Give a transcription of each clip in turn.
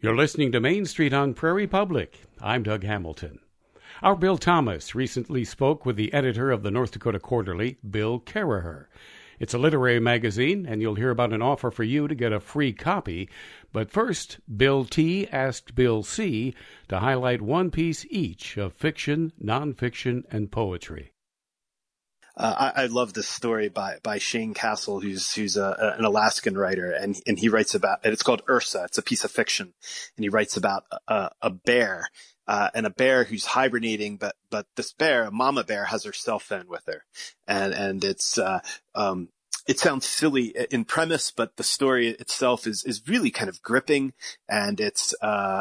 You're listening to Main Street on Prairie Public. I'm Doug Hamilton. Our Bill Thomas recently spoke with the editor of the North Dakota Quarterly, Bill Karaher. It's a literary magazine, and you'll hear about an offer for you to get a free copy. But first, Bill T. asked Bill C. to highlight one piece each of fiction, nonfiction, and poetry. I love this story by Shane Castle, who's an Alaskan writer, and he writes about, and it's called Ursa. It's a piece of fiction, and he writes about a bear, and a bear who's hibernating, but this bear, a mama bear, has her cell phone with her, and it's it sounds silly in premise, but the story itself is really kind of gripping, and it's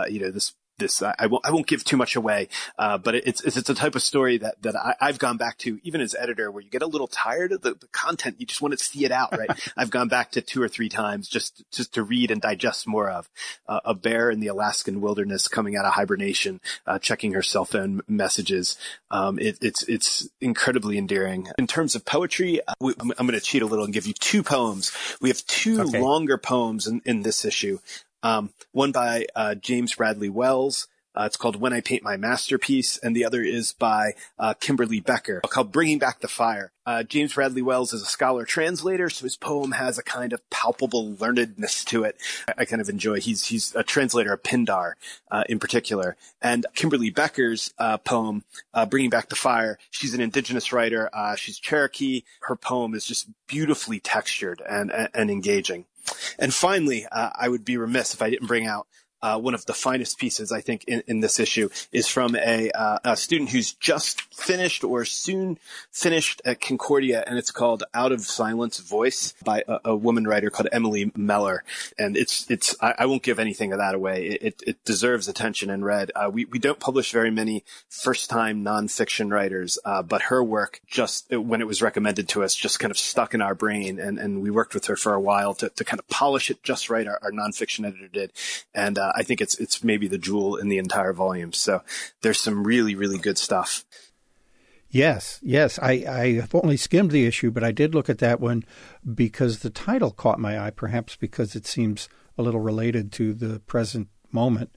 I won't give too much away, but it's a type of story that I've gone back to even as editor, where you get a little tired of the content. You just want to see it out, right? I've gone back to 2 or 3 times just to read and digest more of a bear in the Alaskan wilderness coming out of hibernation, checking her cell phone messages. It's incredibly endearing. In terms of poetry, I'm going to cheat a little and give you 2 poems. We have 2 longer poems in this issue. One by James Bradley Wells. It's called When I Paint My Masterpiece, and the other is by Kimberly Becker, called Bringing Back the Fire. James Bradley Wells is a scholar translator, so his poem has a kind of palpable learnedness to it. I kind of enjoy. He's a translator of Pindar in particular. And Kimberly Becker's poem, Bringing Back the Fire, she's an indigenous writer. She's Cherokee. Her poem is just beautifully textured and engaging. And finally, I would be remiss if I didn't bring out one of the finest pieces, I think, in this issue, is from a student who's just finished or soon finished at Concordia, and it's called Out of Silence Voice by a woman writer called Emily Meller. And I won't give anything of that away. It deserves attention and read. We don't publish very many first-time nonfiction writers, but her work, just when it was recommended to us, just kind of stuck in our brain, and we worked with her for a while to kind of polish it just right. Our nonfiction editor did. And I think it's maybe the jewel in the entire volume. So there's some really, really good stuff. Yes. I have only skimmed the issue, but I did look at that one because the title caught my eye, perhaps because it seems a little related to the present moment,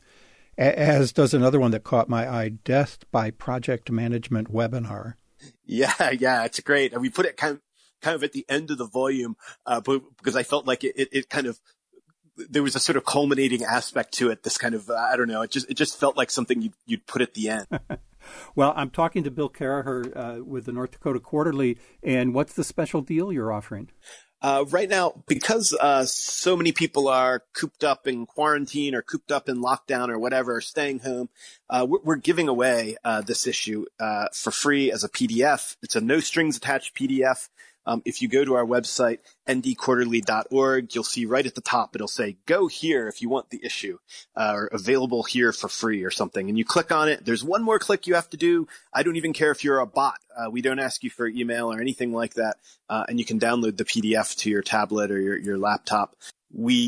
as does another one that caught my eye, Death by Project Management Webinar. Yeah, it's great. And we put it kind of at the end of the volume because I felt like it kind of, there was a sort of culminating aspect to it. This kind of, I don't know, it just felt like something you'd put at the end. Well, I'm talking to Bill Karaher with the North Dakota Quarterly, and what's the special deal you're offering? Right now, because so many people are cooped up in quarantine or cooped up in lockdown or whatever, staying home, we're giving away this issue for free as a PDF. It's a no strings attached PDF. If you go to our website, ndquarterly.org, you'll see right at the top, it'll say, go here if you want the issue, or available here for free or something. And you click on it. There's one more click you have to do. I don't even care if you're a bot. We don't ask you for email or anything like that. And you can download the PDF to your tablet or your laptop. We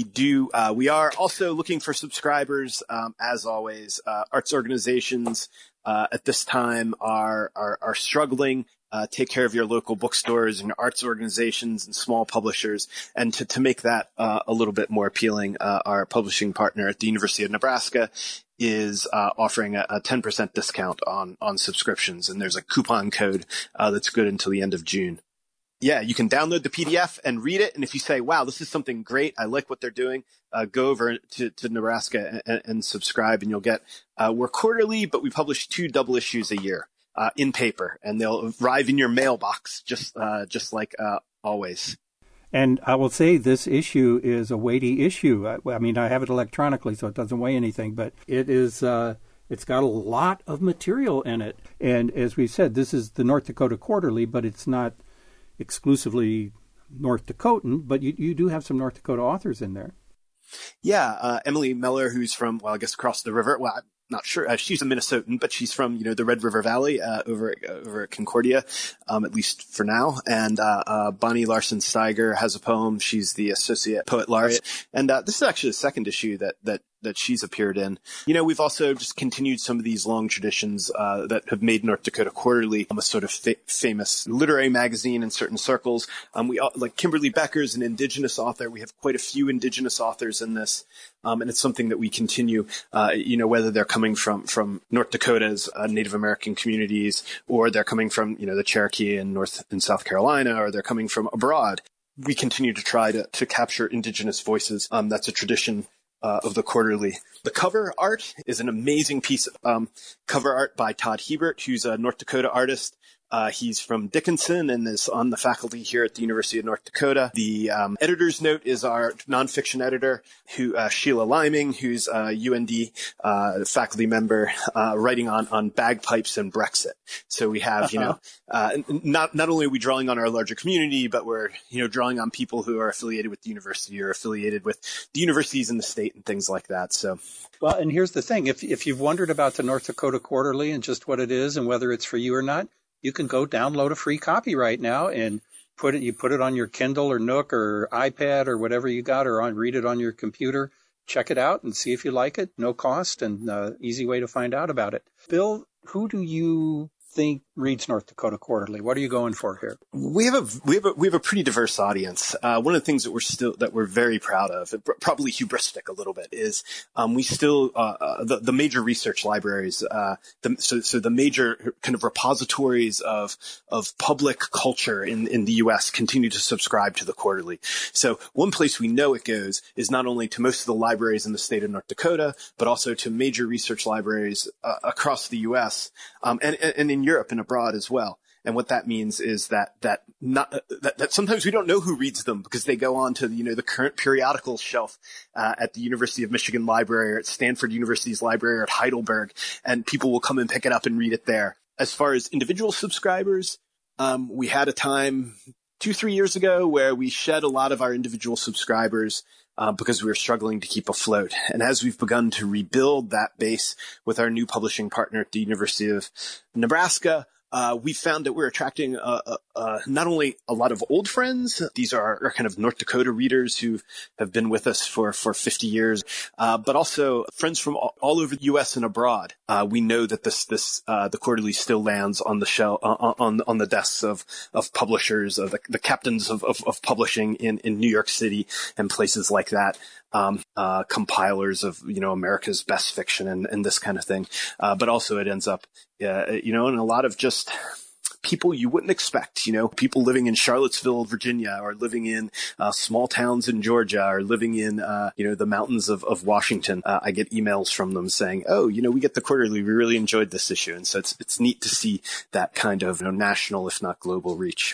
are also looking for subscribers, as always. Arts organizations, at this time are struggling. Take care of your local bookstores and arts organizations and small publishers. And to make that a little bit more appealing, our publishing partner at the University of Nebraska is offering a 10% discount on subscriptions. And there's a coupon code that's good until the end of June. Yeah, you can download the PDF and read it. And if you say, wow, this is something great, I like what they're doing, go over to Nebraska and subscribe, and you'll get, we're quarterly, but we publish 2 double issues a year. In paper, and they'll arrive in your mailbox, just like always. And I will say this issue is a weighty issue. I mean, I have it electronically, so it doesn't weigh anything, but it is. It's got a lot of material in it. And as we said, this is the North Dakota Quarterly, but it's not exclusively North Dakotan, but you do have some North Dakota authors in there. Yeah, Emily Meller, who's from, well, I guess across the river. Well, not sure. She's a Minnesotan, but she's from, the Red River Valley, over at Concordia, at least for now. And, Bonnie Larson Steiger has a poem. She's the associate poet laureate. And, this is actually the second issue that that she's appeared in. We've also just continued some of these long traditions that have made North Dakota Quarterly a sort of famous literary magazine in certain circles. We like Kimberly Becker's an Indigenous author. We have quite a few Indigenous authors in this. And it's something that we continue, whether they're coming from North Dakota's Native American communities, or they're coming from, the Cherokee in North and South Carolina, or they're coming from abroad. We continue to try to capture Indigenous voices. That's a tradition of the Quarterly. The cover art is an amazing piece of cover art by Todd Hebert, who's a North Dakota artist. He's from Dickinson and is on the faculty here at the University of North Dakota. The editor's note is our nonfiction editor, Sheila Liming, who's a UND faculty member, writing on bagpipes and Brexit. So we have, not only are we drawing on our larger community, but we're, drawing on people who are affiliated with the university or affiliated with the universities in the state and things like that. So. Well, and here's the thing. If you've wondered about the North Dakota Quarterly and just what it is and whether it's for you or not, you can go download a free copy right now and put it on your Kindle or Nook or iPad or whatever you got, or read it on your computer. Check it out and see if you like it. No cost and easy way to find out about it. Bill, who do you think reads North Dakota Quarterly? What are you going for here? We have a pretty diverse audience. One of the things that we're very proud of, probably hubristic a little bit, is we still the major research libraries, the major kind of repositories of public culture in the U.S. continue to subscribe to the Quarterly. So one place we know it goes is not only to most of the libraries in the state of North Dakota, but also to major research libraries across the U.S. And in Europe and abroad as well. And what that means is that sometimes we don't know who reads them because they go on to, the current periodical shelf, at the University of Michigan Library or at Stanford University's library or at Heidelberg, and people will come and pick it up and read it there. As far as individual subscribers, we had a time 2-3 years ago where we shed a lot of our individual subscribers, because we were struggling to keep afloat. And as we've begun to rebuild that base with our new publishing partner at the University of Nebraska, we found that we're attracting not only a lot of old friends. These are our kind of North Dakota readers who have been with us for 50 years, but also friends from all over the U.S. and abroad. We know that the Quarterly still lands on the shelf, on the desks of publishers, of the captains of publishing in New York City and places like that. Compilers of, America's best fiction and this kind of thing. But also it ends up, in a lot of just people you wouldn't expect, people living in Charlottesville, Virginia, or living in small towns in Georgia, or living in, the mountains of Washington. I get emails from them saying, oh, we get the Quarterly. We really enjoyed this issue. And so it's neat to see that kind of national, if not global reach.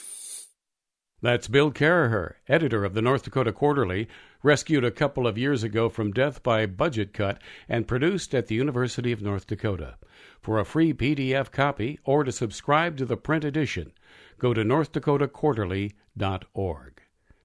That's Bill Caraher, editor of the North Dakota Quarterly, rescued a couple of years ago from death by budget cut and produced at the University of North Dakota. For a free PDF copy or to subscribe to the print edition, go to northdakotaquarterly.org.